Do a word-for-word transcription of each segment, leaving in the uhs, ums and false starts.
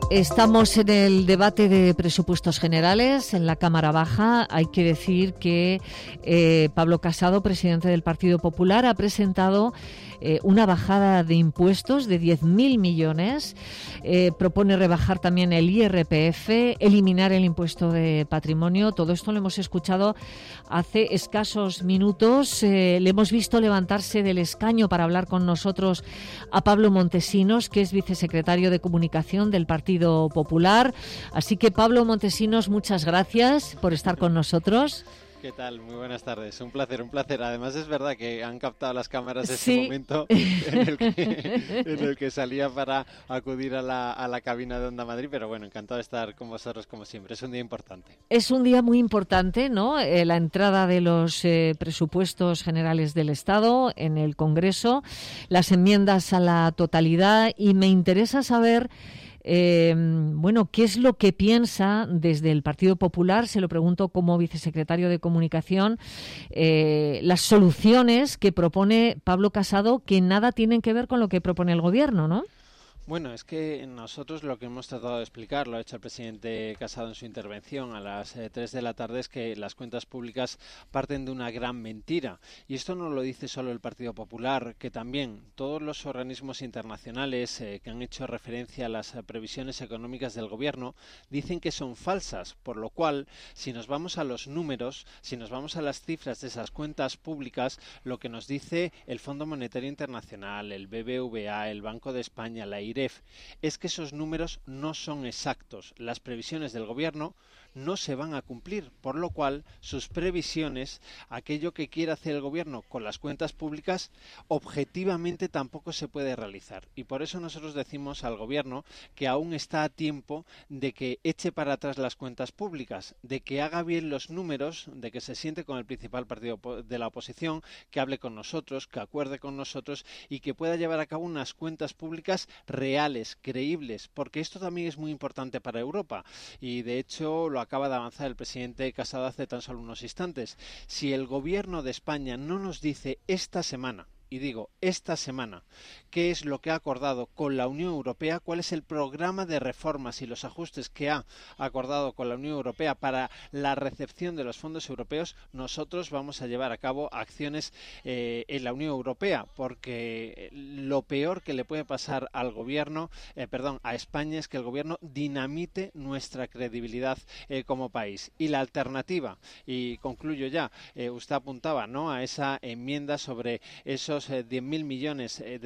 Estamos en el debate de presupuestos generales en la Cámara Baja. Hay que decir que eh, Pablo Casado, presidente del Partido Popular, ha presentado eh, una bajada de impuestos de diez mil millones. Eh, propone rebajar también el I R P F, eliminar el impuesto de patrimonio. Todo esto lo hemos escuchado hace escasos minutos. Eh, le hemos visto levantarse del escaño para hablar con nosotros a Pablo Montesinos, que es vicesecretario de Comunicación del Partido Popular. Así que, Pablo Montesinos, muchas gracias por estar con nosotros. ¿Qué tal? Muy buenas tardes. Un placer, un placer. Además es verdad que han captado las cámaras ese sí. momento en el, que, en el que salía para acudir a la, a la cabina de Onda Madrid, pero bueno, encantado de estar con vosotros como siempre. Es un día importante. Es un día muy importante, ¿no? Eh, la entrada de los eh, presupuestos generales del Estado en el Congreso, las enmiendas a la totalidad, y me interesa saber Eh, bueno, ¿qué es lo que piensa desde el Partido Popular? Se lo pregunto como vicesecretario de Comunicación. Eh, las soluciones que propone Pablo Casado, que nada tienen que ver con lo que propone el Gobierno, ¿no? Bueno, es que nosotros lo que hemos tratado de explicar, lo ha hecho el presidente Casado en su intervención a las eh, tres de la tarde, es que las cuentas públicas parten de una gran mentira. Y esto no lo dice solo el Partido Popular, que también todos los organismos internacionales eh, que han hecho referencia a las eh, previsiones económicas del Gobierno dicen que son falsas, por lo cual, si nos vamos a los números, si nos vamos a las cifras de esas cuentas públicas, lo que nos dice el Fondo Monetario Internacional, el B B V A, el Banco de España, la I R E F, es que esos números no son exactos. Las previsiones del Gobierno no se van a cumplir, por lo cual sus previsiones, aquello que quiere hacer el Gobierno con las cuentas públicas, objetivamente tampoco se puede realizar. Y por eso nosotros decimos al Gobierno que aún está a tiempo de que eche para atrás las cuentas públicas, de que haga bien los números, de que se siente con el principal partido de la oposición, que hable con nosotros, que acuerde con nosotros y que pueda llevar a cabo unas cuentas públicas reales, creíbles, porque esto también es muy importante para Europa y de hecho lo acaba de avanzar el presidente Casado hace tan solo unos instantes. Si el Gobierno de España no nos dice esta semana, y digo esta semana, qué es lo que ha acordado con la Unión Europea, cuál es el programa de reformas y los ajustes que ha acordado con la Unión Europea para la recepción de los fondos europeos, nosotros vamos a llevar a cabo acciones eh, en la Unión Europea, porque lo peor que le puede pasar al gobierno, eh, perdón, a España, es que el gobierno dinamite nuestra credibilidad eh, como país. Y la alternativa, y concluyo ya, eh, usted apuntaba, ¿no?, a esa enmienda sobre esos diez mil millones de,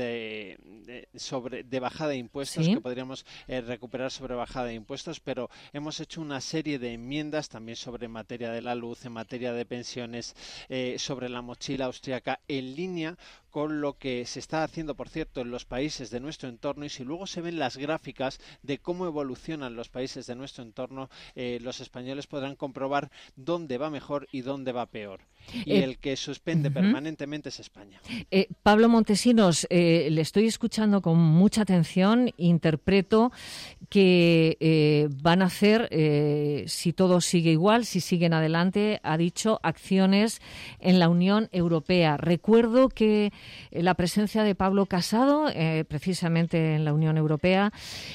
de, sobre, de bajada de impuestos, ¿sí?, que podríamos eh, recuperar sobre bajada de impuestos, pero hemos hecho una serie de enmiendas también sobre materia de la luz, en materia de pensiones, eh, sobre la mochila austriaca, en línea con lo que se está haciendo, por cierto, en los países de nuestro entorno. Y si luego se ven las gráficas de cómo evolucionan los países de nuestro entorno, eh, los españoles podrán comprobar dónde va mejor y dónde va peor. Y eh, el que suspende uh-huh. permanentemente es España. Eh, Pablo Montesinos, eh, le estoy escuchando con mucha atención. Interpreto que eh, van a hacer, eh, si todo sigue igual, si siguen adelante, ha dicho, acciones en la Unión Europea. Recuerdo que la presencia de Pablo Casado, eh, precisamente en la Unión Europea,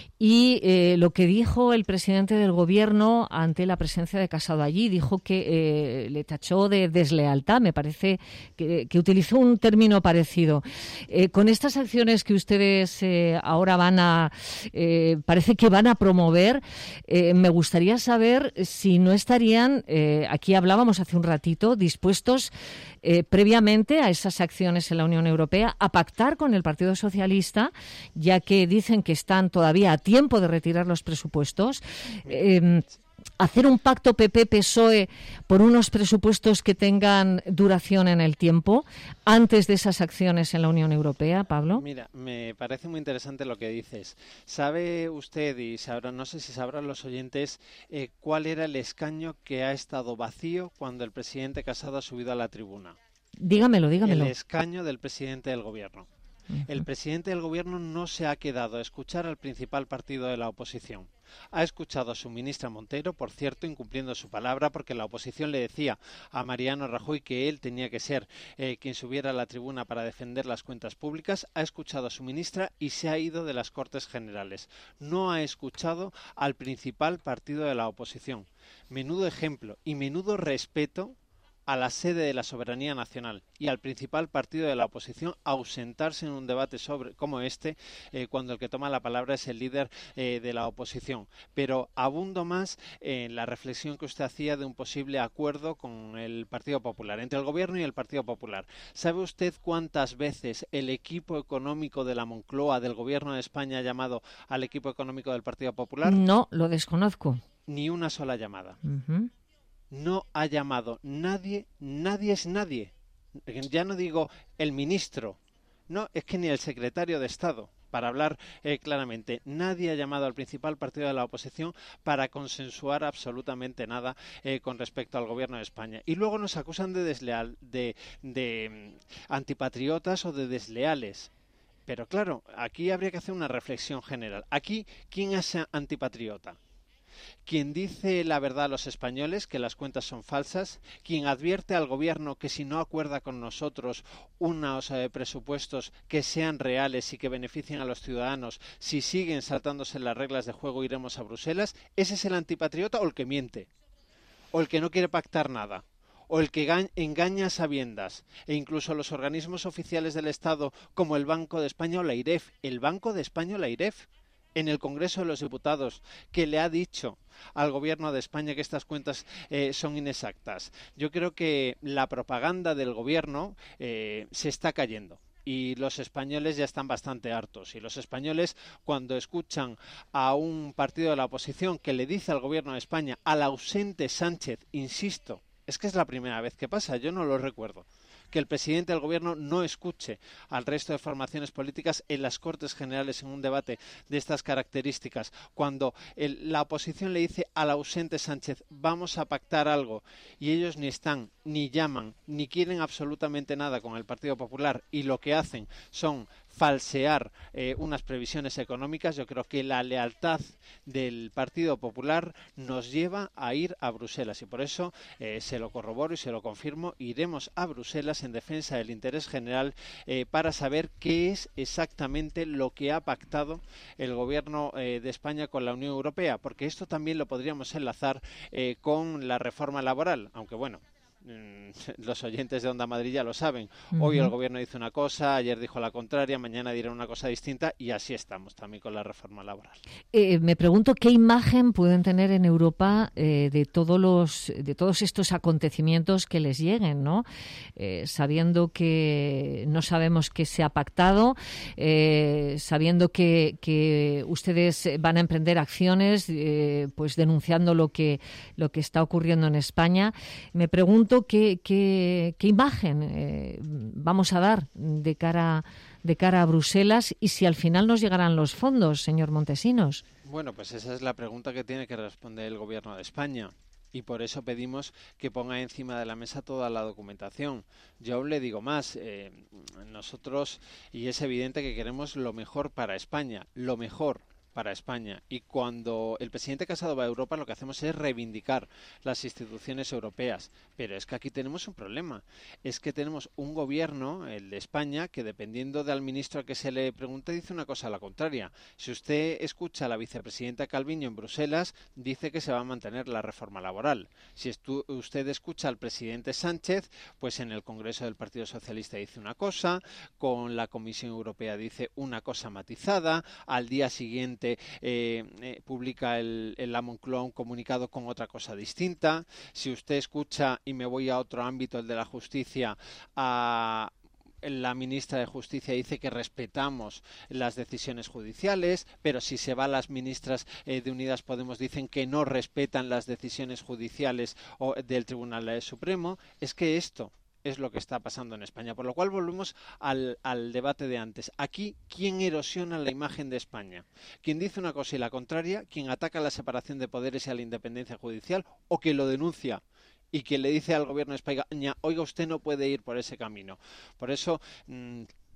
y eh, lo que dijo el presidente del Gobierno ante la presencia de Casado allí, dijo que eh, le tachó de deslealtad, me parece que, que utilizó un término parecido. Eh, con estas acciones que ustedes eh, ahora van a, eh, parece que van a promover, eh, me gustaría saber si no estarían, eh, aquí hablábamos hace un ratito, dispuestos eh, previamente a esas acciones en la Unión Europea a pactar con el Partido Socialista, ya que dicen que están todavía a tiempo de retirar los presupuestos, eh, hacer un pacto P P P S O E por unos presupuestos que tengan duración en el tiempo antes de esas acciones en la Unión Europea, Pablo. Mira, me parece muy interesante lo que dices. ¿Sabe usted, y sabrá, no sé si sabrán los oyentes, eh, cuál era el escaño que ha estado vacío cuando el presidente Casado ha subido a la tribuna? Dígamelo, dígamelo. El escaño del presidente del Gobierno. Uh-huh. El presidente del gobierno no se ha quedado a escuchar al principal partido de la oposición. Ha escuchado a su ministra Montero, por cierto, incumpliendo su palabra, porque la oposición le decía a Mariano Rajoy que él tenía que ser eh, quien subiera a la tribuna para defender las cuentas públicas. Ha escuchado a su ministra y se ha ido de las Cortes Generales. No ha escuchado al principal partido de la oposición. Menudo ejemplo y menudo respeto a la sede de la soberanía nacional y al principal partido de la oposición ausentarse en un debate sobre como este eh, cuando el que toma la palabra es el líder eh, de la oposición. Pero abundo más en la reflexión que usted hacía de un posible acuerdo con el Partido Popular, entre el Gobierno y el Partido Popular. ¿Sabe usted cuántas veces el equipo económico de la Moncloa del Gobierno de España ha llamado al equipo económico del Partido Popular? No, lo desconozco. Ni una sola llamada. Uh-huh. No ha llamado nadie, nadie es nadie. Ya no digo el ministro, no, es que ni el secretario de Estado, para hablar eh, claramente. Nadie ha llamado al principal partido de la oposición para consensuar absolutamente nada eh, con respecto al gobierno de España. Y luego nos acusan de desleal, de, de um, antipatriotas o de desleales. Pero claro, aquí habría que hacer una reflexión general. Aquí, ¿quién es antipatriota? Quien dice la verdad a los españoles, que las cuentas son falsas, quien advierte al gobierno que si no acuerda con nosotros unos eh, presupuestos que sean reales y que beneficien a los ciudadanos, si siguen saltándose las reglas de juego iremos a Bruselas, ¿ese es el antipatriota o el que miente? ¿O el que no quiere pactar nada? ¿O el que engaña a sabiendas? E incluso los organismos oficiales del Estado como el Banco de España o la IREF, el Banco de España o la IREF, en el Congreso de los Diputados, que le ha dicho al Gobierno de España que estas cuentas eh, son inexactas. Yo creo que la propaganda del Gobierno eh, se está cayendo. Y los españoles ya están bastante hartos. Y los españoles, cuando escuchan a un partido de la oposición que le dice al Gobierno de España, al ausente Sánchez, insisto, es que es la primera vez que pasa, yo no lo recuerdo, que el presidente del gobierno no escuche al resto de formaciones políticas en las Cortes Generales en un debate de estas características, cuando el, la oposición le dice al ausente Sánchez vamos a pactar algo y ellos ni están, ni llaman, ni quieren absolutamente nada con el Partido Popular y lo que hacen son falsear eh, unas previsiones económicas. Yo creo que la lealtad del Partido Popular nos lleva a ir a Bruselas y por eso eh, se lo corroboro y se lo confirmo, iremos a Bruselas en defensa del interés general eh, para saber qué es exactamente lo que ha pactado el Gobierno eh, de España con la Unión Europea, porque esto también lo podríamos enlazar eh, con la reforma laboral, aunque bueno, los oyentes de Onda Madrid ya lo saben. Hoy el gobierno dice una cosa, ayer dijo la contraria, mañana dirá una cosa distinta y así estamos también con la reforma laboral. Eh, me pregunto qué imagen pueden tener en Europa eh, de todos los de todos estos acontecimientos que les lleguen, ¿no? Eh, sabiendo que no sabemos qué se ha pactado, eh, sabiendo que, que ustedes van a emprender acciones, eh, pues denunciando lo que lo que está ocurriendo en España. Me pregunto ¿Qué, qué, qué imagen eh, vamos a dar de cara, de cara a Bruselas y si al final nos llegarán los fondos, señor Montesinos? Bueno, pues esa es la pregunta que tiene que responder el Gobierno de España. Y por eso pedimos que ponga encima de la mesa toda la documentación. Yo aún le digo más, eh, nosotros, y es evidente que queremos lo mejor para España, lo mejor para España. Y cuando el presidente Casado va a Europa, lo que hacemos es reivindicar las instituciones europeas. Pero es que aquí tenemos un problema. Es que tenemos un gobierno, el de España, que dependiendo del ministro al que se le pregunte, dice una cosa a la contraria. Si usted escucha a la vicepresidenta Calviño en Bruselas, dice que se va a mantener la reforma laboral. Si usted escucha al presidente Sánchez, pues en el Congreso del Partido Socialista dice una cosa, con la Comisión Europea dice una cosa matizada, al día siguiente Eh, eh, publica el, el la Moncloa un comunicado con otra cosa distinta. Si usted escucha, y me voy a otro ámbito, el de la justicia, a la ministra de Justicia dice que respetamos las decisiones judiciales, pero si se va a las ministras eh, de Unidas Podemos dicen que no respetan las decisiones judiciales o del Tribunal Supremo. Es que esto es lo que está pasando en España, por lo cual volvemos al, al debate de antes. Aquí, ¿quién erosiona la imagen de España? ¿Quién dice una cosa y la contraria? ¿Quién ataca la separación de poderes y a la independencia judicial? ¿O que lo denuncia? Y que le dice al gobierno de España, oiga, usted no puede ir por ese camino. Por eso, mmm,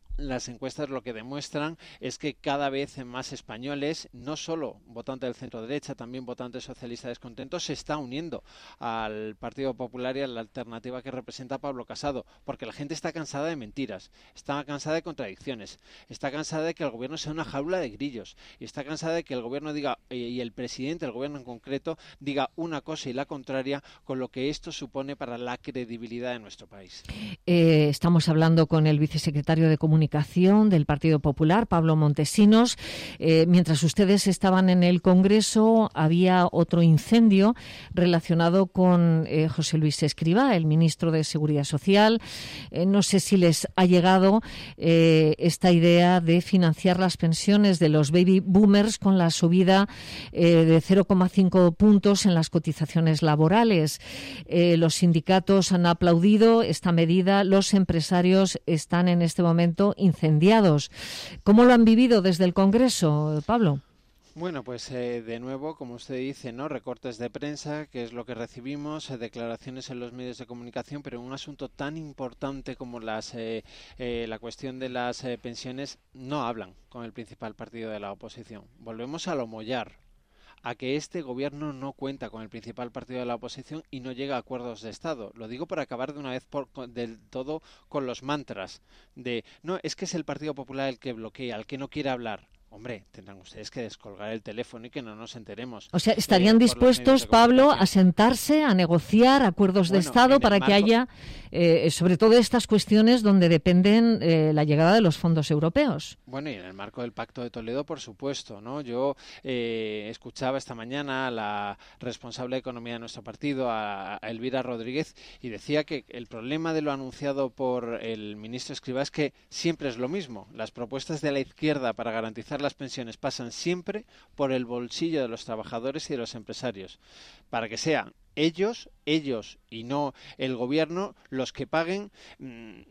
las encuestas lo que demuestran es que cada vez más españoles, no solo votantes del centro derecha, también votantes socialistas descontentos, se está uniendo al Partido Popular y a la alternativa que representa Pablo Casado, porque la gente está cansada de mentiras, está cansada de contradicciones, está cansada de que el gobierno sea una jaula de grillos, y está cansada de que el gobierno diga, y el presidente del gobierno en concreto, diga una cosa y la contraria, con lo que esto supone para la credibilidad de nuestro país. Eh, estamos hablando con el vicesecretario de Comunicación del Partido Popular, Pablo Montesinos. Eh, mientras ustedes estaban en el Congreso, había otro incendio relacionado con eh, José Luis Escrivá, el ministro de Seguridad Social. Eh, no sé si les ha llegado eh, esta idea de financiar las pensiones de los baby boomers con la subida eh, de cero coma cinco puntos en las cotizaciones laborales. Eh, los sindicatos han aplaudido esta medida, los empresarios están en este momento incendiados. ¿Cómo lo han vivido desde el Congreso, Pablo? Bueno, pues eh, de nuevo, como usted dice, ¿no? Recortes de prensa, que es lo que recibimos, eh, declaraciones en los medios de comunicación, pero un asunto tan importante como las eh, eh, la cuestión de las eh, pensiones no hablan con el principal partido de la oposición. Volvemos a lo mollar, a que este gobierno no cuenta con el principal partido de la oposición y no llega a acuerdos de Estado. Lo digo para acabar de una vez por, con, del todo con los mantras de no, es que es el Partido Popular el que bloquea, el que no quiere hablar. Hombre, tendrán ustedes que descolgar el teléfono y que no nos enteremos. O sea, ¿estarían eh, dispuestos, Pablo, a sentarse, a negociar acuerdos bueno, de Estado para marco... que haya, eh, sobre todo estas cuestiones donde dependen eh, la llegada de los fondos europeos? Bueno, y en el marco del Pacto de Toledo, por supuesto, ¿no? Yo eh, escuchaba esta mañana a la responsable de Economía de nuestro partido, a, a Elvira Rodríguez, y decía que el problema de lo anunciado por el ministro Escrivá es que siempre es lo mismo. Las propuestas de la izquierda para garantizar las pensiones pasan siempre por el bolsillo de los trabajadores y de los empresarios, para que sean ellos, ellos y no el gobierno los que paguen mmm,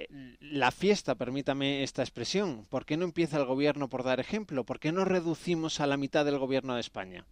la fiesta, permítame esta expresión. ¿Por qué no empieza el gobierno por dar ejemplo? ¿Por qué no reducimos a la mitad del gobierno de España?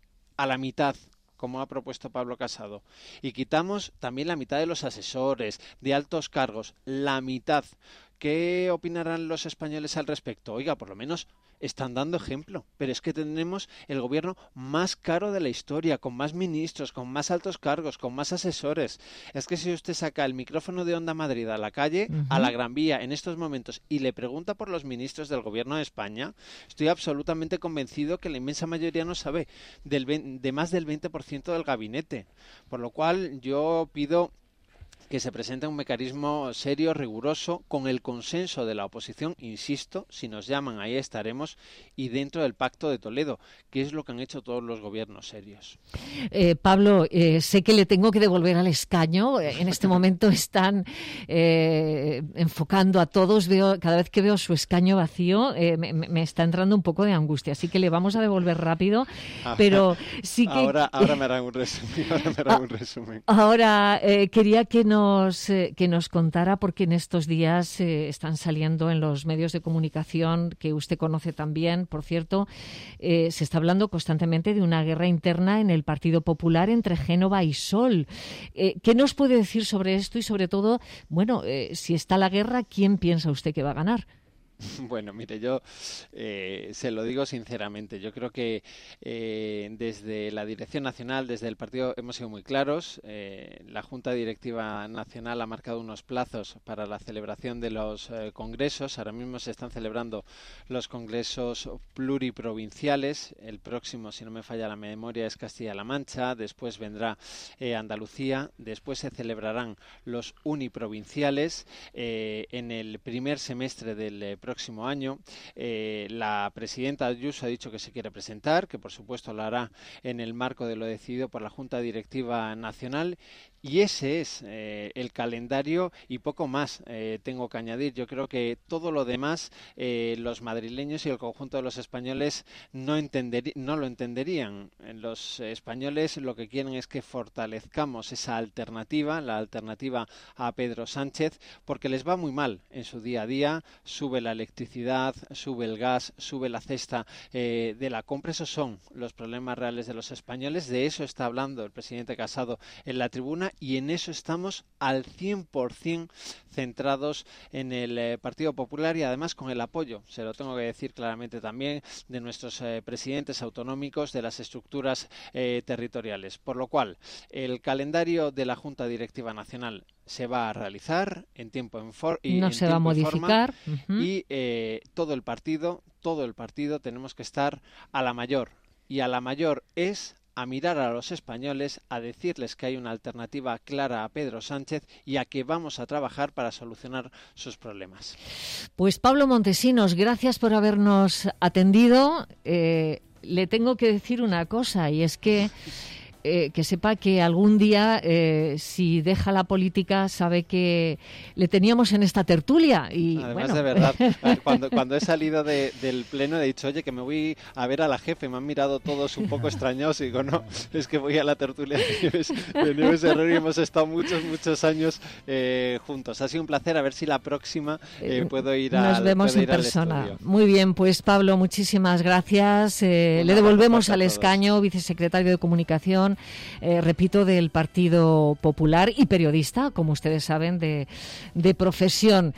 A la mitad, como ha propuesto Pablo Casado. Y quitamos también la mitad de los asesores, de altos cargos, la mitad. ¿Qué opinarán los españoles al respecto? Oiga, por lo menos están dando ejemplo, pero es que tenemos el gobierno más caro de la historia, con más ministros, con más altos cargos, con más asesores. Es que si usted saca el micrófono de Onda Madrid a la calle, uh-huh. a la Gran Vía, en estos momentos, y le pregunta por los ministros del gobierno de España, estoy absolutamente convencido que la inmensa mayoría no sabe del ve- de más del veinte por ciento del gabinete. Por lo cual yo pido que se presente un mecanismo serio, riguroso, con el consenso de la oposición, insisto, si nos llaman ahí estaremos, y dentro del Pacto de Toledo, que es lo que han hecho todos los gobiernos serios. Eh, Pablo, eh, sé que le tengo que devolver al escaño, en este momento están eh, enfocando a todos, veo cada vez que veo su escaño vacío, eh, me, me está entrando un poco de angustia, así que le vamos a devolver rápido, ahora, pero sí que... Ahora, ahora me harán un resumen, ahora me harán un resumen. Ahora eh, quería que nos Nos, eh, que nos contara, porque en estos días eh, están saliendo en los medios de comunicación, que usted conoce también, por cierto, eh, se está hablando constantemente de una guerra interna en el Partido Popular entre Génova y Sol. Eh, ¿Qué nos puede decir sobre esto y sobre todo, bueno, eh, si está la guerra, ¿quién piensa usted que va a ganar? Bueno, mire, yo eh, se lo digo sinceramente. Yo creo que eh, desde la Dirección Nacional, desde el partido, hemos sido muy claros. Eh, la Junta Directiva Nacional ha marcado unos plazos para la celebración de los eh, congresos. Ahora mismo se están celebrando los congresos pluriprovinciales. El próximo, si no me falla la memoria, es Castilla-La Mancha. Después vendrá eh, Andalucía. Después se celebrarán los uniprovinciales eh, en el primer semestre del eh, próximo año. Eh, la presidenta Ayuso ha dicho que se quiere presentar, que por supuesto lo hará en el marco de lo decidido por la Junta Directiva Nacional, y ese es eh, el calendario y poco más eh, tengo que añadir. Yo creo que todo lo demás eh, los madrileños y el conjunto de los españoles no, entender, no lo entenderían. Los españoles lo que quieren es que fortalezcamos esa alternativa, la alternativa a Pedro Sánchez, porque les va muy mal en su día a día. Sube la electricidad, sube el gas, sube la cesta eh, de la compra. Esos son los problemas reales de los españoles. De eso está hablando el presidente Casado en la tribuna, problema y en eso estamos al cien por ciento centrados en el eh, Partido Popular y además con el apoyo, se lo tengo que decir claramente también, de nuestros eh, presidentes autonómicos de las estructuras eh, territoriales. Por lo cual, el calendario de la Junta Directiva Nacional se va a realizar en tiempo en for y no en se va a modificar uh-huh. y eh, todo el partido, todo el partido tenemos que estar a la mayor y a la mayor es a mirar a los españoles, a decirles que hay una alternativa clara a Pedro Sánchez y a que vamos a trabajar para solucionar sus problemas. Pues Pablo Montesinos, gracias por habernos atendido. Eh, le tengo que decir una cosa y es que Eh, que sepa que algún día, eh, si deja la política, sabe que le teníamos en esta tertulia. Y, Además, bueno. de verdad, cuando, cuando he salido de, del pleno he dicho, oye, que me voy a ver a la jefe. Me han mirado todos un poco extrañados y digo, no, es que voy a la tertulia de Nieves, de Nieves Herrero y hemos estado muchos, muchos años eh, juntos. Ha sido un placer, a ver si la próxima eh, puedo ir a Nos vemos en persona. Estudio. Muy bien, pues Pablo, muchísimas gracias. Eh, le devolvemos al escaño, vicesecretario de Comunicación, Eh, repito, del Partido Popular y periodista, como ustedes saben, de, de profesión.